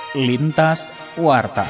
Lintas Warta.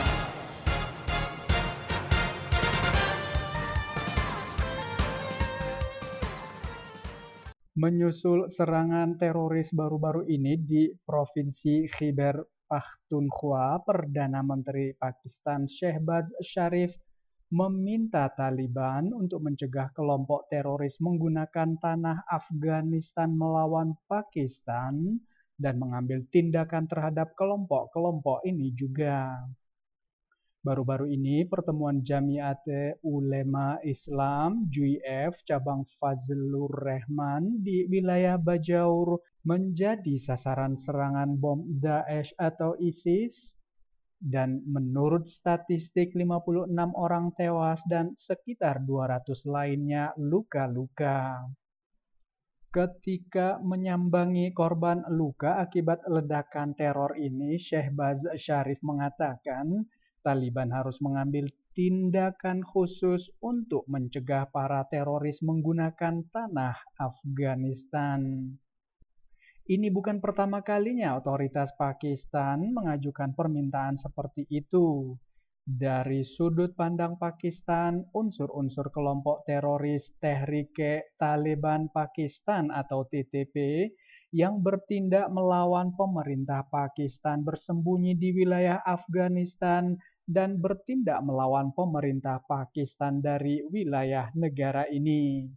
Menyusul serangan teroris baru-baru ini di Provinsi Khyber Pakhtunkhwa, Perdana Menteri Pakistan Shehbaz Sharif meminta Taliban untuk mencegah kelompok teroris menggunakan tanah Afghanistan melawan Pakistan dan mengambil tindakan terhadap kelompok-kelompok ini juga. Baru-baru ini pertemuan Jamiat Ulema Islam JUIF cabang Fazlur Rahman di wilayah Bajaur menjadi sasaran serangan bom Daesh atau ISIS, dan menurut statistik 56 orang tewas dan sekitar 200 lainnya luka-luka. Ketika menyambangi korban luka akibat ledakan teror ini, Shehbaz Sharif mengatakan Taliban harus mengambil tindakan khusus untuk mencegah para teroris menggunakan tanah Afghanistan. Ini bukan pertama kalinya otoritas Pakistan mengajukan permintaan seperti itu. Dari sudut pandang Pakistan, unsur-unsur kelompok teroris Tehrik-e-Taliban Pakistan atau TTP yang bertindak melawan pemerintah Pakistan bersembunyi di wilayah Afghanistan dan bertindak melawan pemerintah Pakistan dari wilayah negara ini.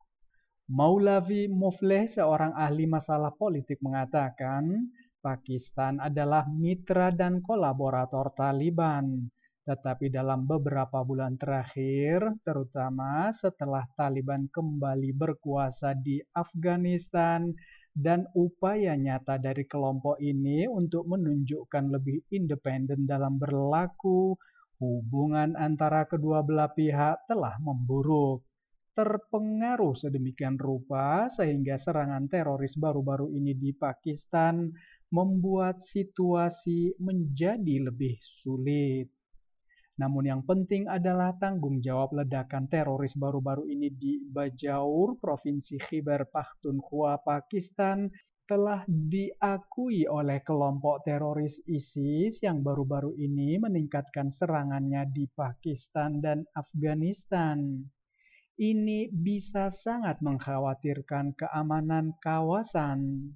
Maulavi Mufleh, seorang ahli masalah politik, mengatakan Pakistan adalah mitra dan kolaborator Taliban. Tetapi dalam beberapa bulan terakhir, terutama setelah Taliban kembali berkuasa di Afghanistan dan upaya nyata dari kelompok ini untuk menunjukkan lebih independen dalam berlaku, hubungan antara kedua belah pihak telah memburuk. Terpengaruh sedemikian rupa sehingga serangan teroris baru-baru ini di Pakistan membuat situasi menjadi lebih sulit. Namun yang penting adalah tanggung jawab ledakan teroris baru-baru ini di Bajaur, Provinsi Khyber Pakhtunkhwa, Pakistan telah diakui oleh kelompok teroris ISIS yang baru-baru ini meningkatkan serangannya di Pakistan dan Afghanistan. Ini bisa sangat mengkhawatirkan keamanan kawasan.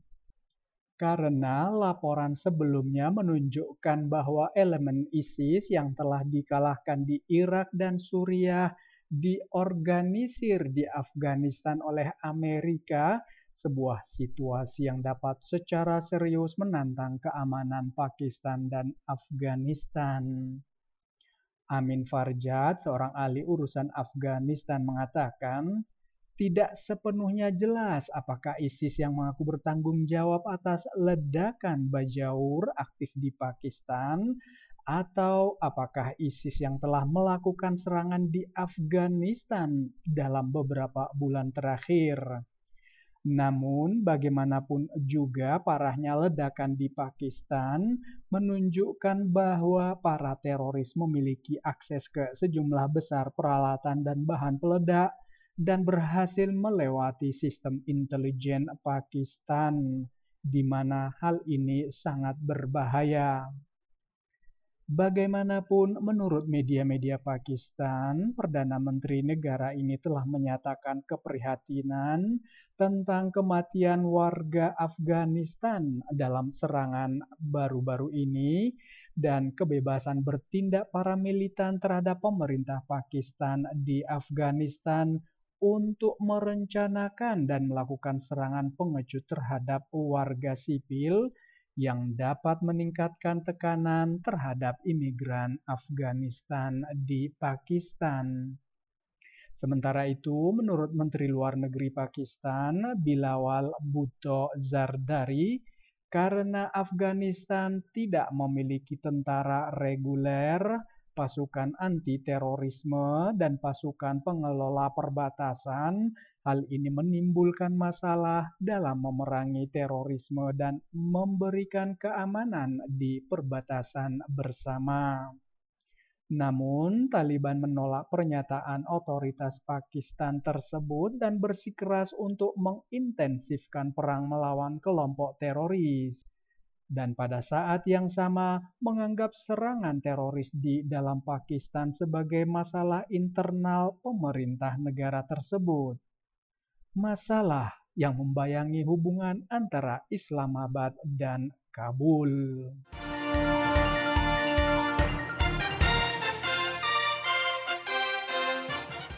Karena laporan sebelumnya menunjukkan bahwa elemen ISIS yang telah dikalahkan di Irak dan Suriah diorganisir di Afghanistan oleh Amerika, sebuah situasi yang dapat secara serius menantang keamanan Pakistan dan Afghanistan. Amin Farjad, seorang ahli urusan Afghanistan, mengatakan tidak sepenuhnya jelas apakah ISIS yang mengaku bertanggung jawab atas ledakan Bajaur aktif di Pakistan atau apakah ISIS yang telah melakukan serangan di Afghanistan dalam beberapa bulan terakhir. Namun, bagaimanapun juga parahnya ledakan di Pakistan menunjukkan bahwa para teroris memiliki akses ke sejumlah besar peralatan dan bahan peledak dan berhasil melewati sistem intelijen Pakistan, di mana hal ini sangat berbahaya. Bagaimanapun, menurut media-media Pakistan, Perdana Menteri negara ini telah menyatakan keprihatinan tentang kematian warga Afghanistan dalam serangan baru-baru ini dan kebebasan bertindak para militan terhadap pemerintah Pakistan di Afghanistan untuk merencanakan dan melakukan serangan pengecut terhadap warga sipil yang dapat meningkatkan tekanan terhadap imigran Afghanistan di Pakistan. Sementara itu, menurut Menteri Luar Negeri Pakistan, Bilawal Bhutto Zardari, karena Afghanistan tidak memiliki tentara reguler, pasukan anti-terorisme, dan pasukan pengelola perbatasan, hal ini menimbulkan masalah dalam memerangi terorisme dan memberikan keamanan di perbatasan bersama. Namun, Taliban menolak pernyataan otoritas Pakistan tersebut dan bersikeras untuk mengintensifkan perang melawan kelompok teroris. dan pada saat yang sama menganggap serangan teroris di dalam Pakistan sebagai masalah internal pemerintah negara tersebut. Masalah yang membayangi hubungan antara Islamabad dan Kabul.